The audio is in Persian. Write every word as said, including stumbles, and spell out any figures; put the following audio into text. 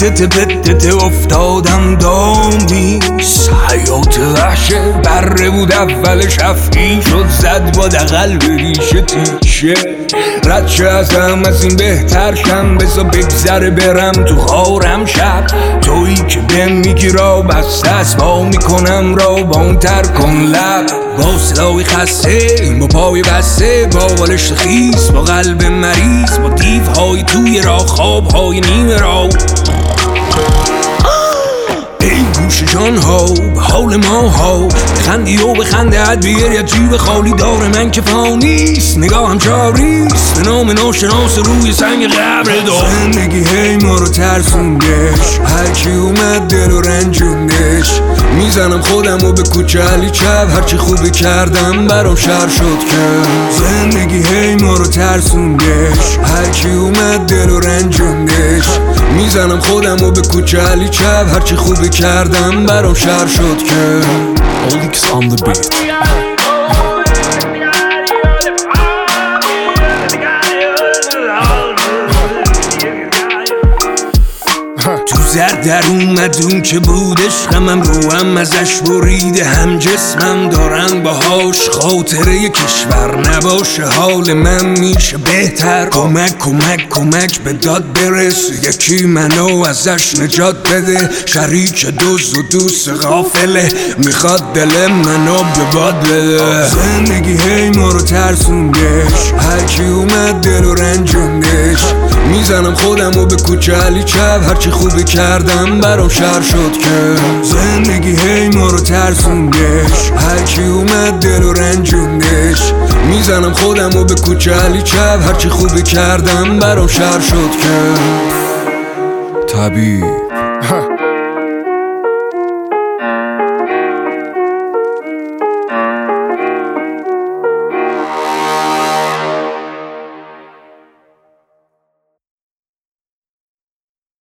تته پتته افتادم دامیست. حیات وحشه بره بود اولش افعی شد زد با دقل به ریشه تیشه. رد شه ازم از این بهتر شم بزا بگذره برم تو خارم شب. تویی که بهم میگی را بسته است با میکنم را با اون تر کن لب. با سلاوی خسته با پای بسته با بالشت خیس با قلب مریض با دیوهای توی را خوابهای نیمه را. ای گوش جان ها به حال ما ها خندی و به خنده ات بیار یا جیب خالی داره من که فانیست. نگاهم جاریست به نام ناشناس روی سنگ قبر دار. زندگی هی ما رو ترسوندش هرچی اومد دل و رنجوندش. میزنم خودم و به کوچه علی چپ هرچی خوبی کردم برام شر شد که. زندگی هی ما رو ترسوندش هرچی اومد دل و رنجوندش. میزنم خودم و به کوچه علی چپ هرچی خوبی کردم برام شر شد که. Olix on the beat. تو زر در اومد اون که بودش غمم رو هم ازش بریده هم جسمم دارن باهاش خاطره کشور نباشه حال من میشه بهتر. کمک کمک کمک به داد برس یکی منو ازش نجات بده. شریک دوست و دوست غافله میخواد دل منو به باد بده. زندگی هی ما رو ترسوندش هرکی اومد دل و رنجوندش. میزنم خودم و به کوچه علی چپ هرچی خوبی کردم برام شر شد که. زندگی هی ما رو ترسوندش هرچی اومد دل و رنجوندش. میزنم خودم و به کوچه علی چپ هرچی خوبی کردم برام شر شد که. طبیعی